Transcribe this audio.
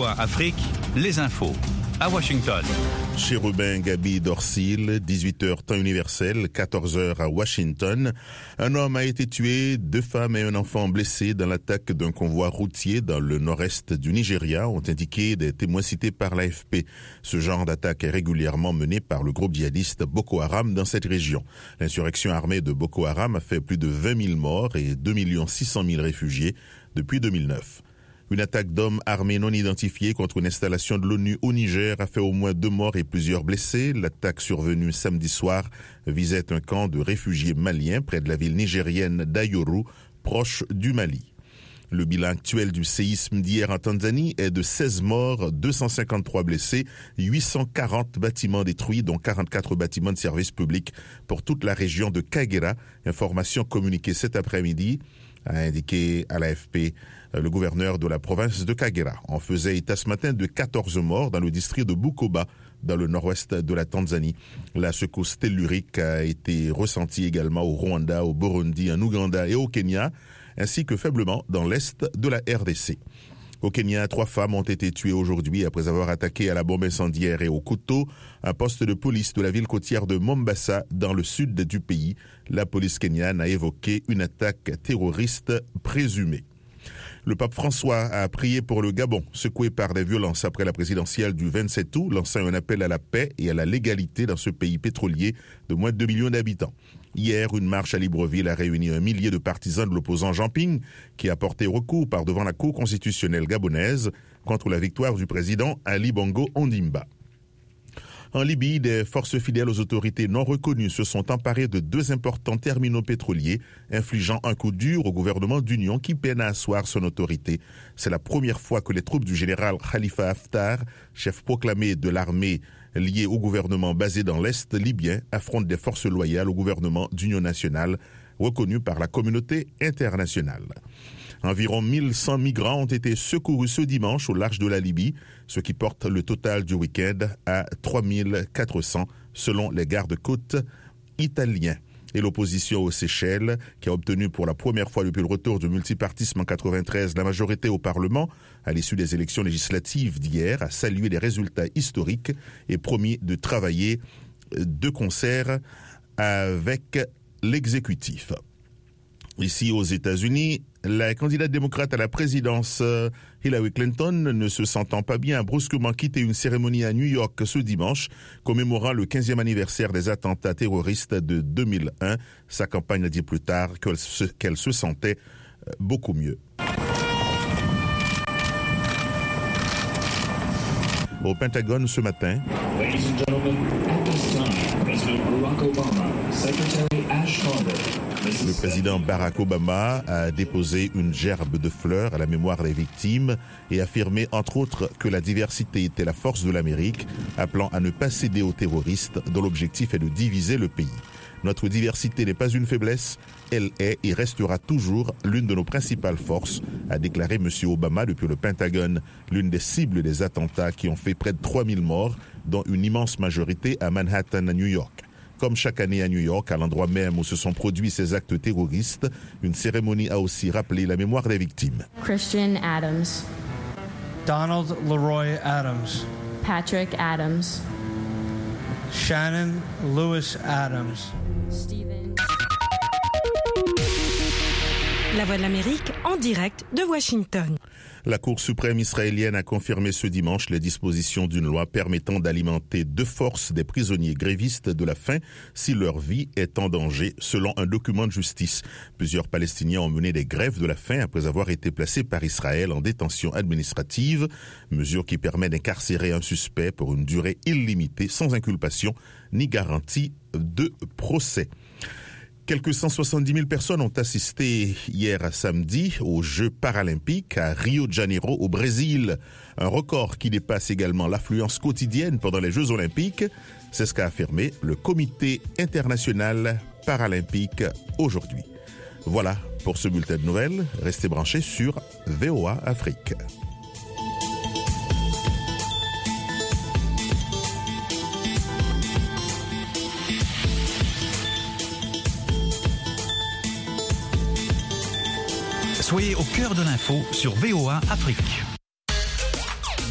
VOA Afrique, les infos. À Washington. Chérubin Gabi Dorsil, 18h temps universel, 14h à Washington. Un homme a été tué, 2 femmes et un enfant blessés dans l'attaque d'un convoi routier dans le nord-est du Nigeria, ont indiqué des témoins cités par l'AFP. Ce genre d'attaque est régulièrement mené par le groupe djihadiste Boko Haram dans cette région. L'insurrection armée de Boko Haram a fait plus de 20 000 morts et 2 600 000 réfugiés depuis 2009. Une attaque d'hommes armés non identifiés contre une installation de l'ONU au Niger a fait au moins 2 morts et plusieurs blessés. L'attaque survenue samedi soir visait un camp de réfugiés maliens près de la ville nigérienne d'Ayoru, proche du Mali. Le bilan actuel du séisme d'hier en Tanzanie est de 16 morts, 253 blessés, 840 bâtiments détruits, dont 44 bâtiments de services publics pour toute la région de Kagera. Information communiquée cet après-midi, a indiqué à l'AFP le gouverneur de la province de Kagera. On faisait état ce matin de 14 morts dans le district de Bukoba, dans le nord-ouest de la Tanzanie. La secousse tellurique a été ressentie également au Rwanda, au Burundi, en Ouganda et au Kenya, ainsi que faiblement dans l'est de la RDC. Au Kenya, 3 femmes ont été tuées aujourd'hui après avoir attaqué à la bombe incendiaire et au couteau un poste de police de la ville côtière de Mombasa dans le sud du pays. La police kenyane a évoqué une attaque terroriste présumée. Le pape François a prié pour le Gabon, secoué par des violences après la présidentielle du 27 août, lançant un appel à la paix et à la légalité dans ce pays pétrolier de moins de 2 millions d'habitants. Hier, une marche à Libreville a réuni 1 millier de partisans de l'opposant Jean Ping, qui a porté recours par devant la Cour constitutionnelle gabonaise contre la victoire du président Ali Bongo Ondimba. En Libye, des forces fidèles aux autorités non reconnues se sont emparées de 2 importants terminaux pétroliers, infligeant un coup dur au gouvernement d'union qui peine à asseoir son autorité. C'est la première fois que les troupes du général Khalifa Haftar, chef proclamé de l'armée liée au gouvernement basé dans l'Est libyen, affrontent des forces loyales au gouvernement d'union nationale, reconnu par la communauté internationale. Environ 1100 migrants ont été secourus ce dimanche au large de la Libye, ce qui porte le total du week-end à 3400 selon les gardes-côtes italiens. Et l'opposition aux Seychelles, qui a obtenu pour la première fois depuis le retour du multipartisme en 1993 la majorité au Parlement, à l'issue des élections législatives d'hier, a salué les résultats historiques et promis de travailler de concert avec l'exécutif. Ici aux États-Unis, la candidate démocrate à la présidence Hillary Clinton, ne se sentant pas bien, a brusquement quitté une cérémonie à New York ce dimanche, commémorant le 15e anniversaire des attentats terroristes de 2001. Sa campagne a dit plus tard qu'elle se sentait beaucoup mieux. Au Pentagone ce matin, Ladies and gentlemen, at this time, President Barack Obama, Secretary Ash Carter, le président Barack Obama a déposé une gerbe de fleurs à la mémoire des victimes et affirmé entre autres que la diversité était la force de l'Amérique, appelant à ne pas céder aux terroristes dont l'objectif est de diviser le pays. Notre diversité n'est pas une faiblesse, elle est et restera toujours l'une de nos principales forces, a déclaré M. Obama depuis le Pentagone, l'une des cibles des attentats qui ont fait près de 3000 morts, dont une immense majorité à Manhattan, à New York. Comme chaque année à New York, à l'endroit même où se sont produits ces actes terroristes, une cérémonie a aussi rappelé la mémoire des victimes. Christian Adams, Donald Leroy Adams, Patrick Adams, Shannon Lewis Adams, Stephen. La Voix de l'Amérique en direct de Washington. La Cour suprême israélienne a confirmé ce dimanche les dispositions d'une loi permettant d'alimenter de force des prisonniers grévistes de la faim si leur vie est en danger, selon un document de justice. Plusieurs Palestiniens ont mené des grèves de la faim après avoir été placés par Israël en détention administrative, mesure qui permet d'incarcérer un suspect pour une durée illimitée sans inculpation ni garantie de procès. Quelques 170 000 personnes ont assisté hier samedi aux Jeux paralympiques à Rio de Janeiro au Brésil. Un record qui dépasse également l'affluence quotidienne pendant les Jeux olympiques. C'est ce qu'a affirmé le Comité international paralympique aujourd'hui. Voilà pour ce bulletin de nouvelles. Restez branchés sur VOA Afrique. Soyez au cœur de l'info sur VOA Afrique.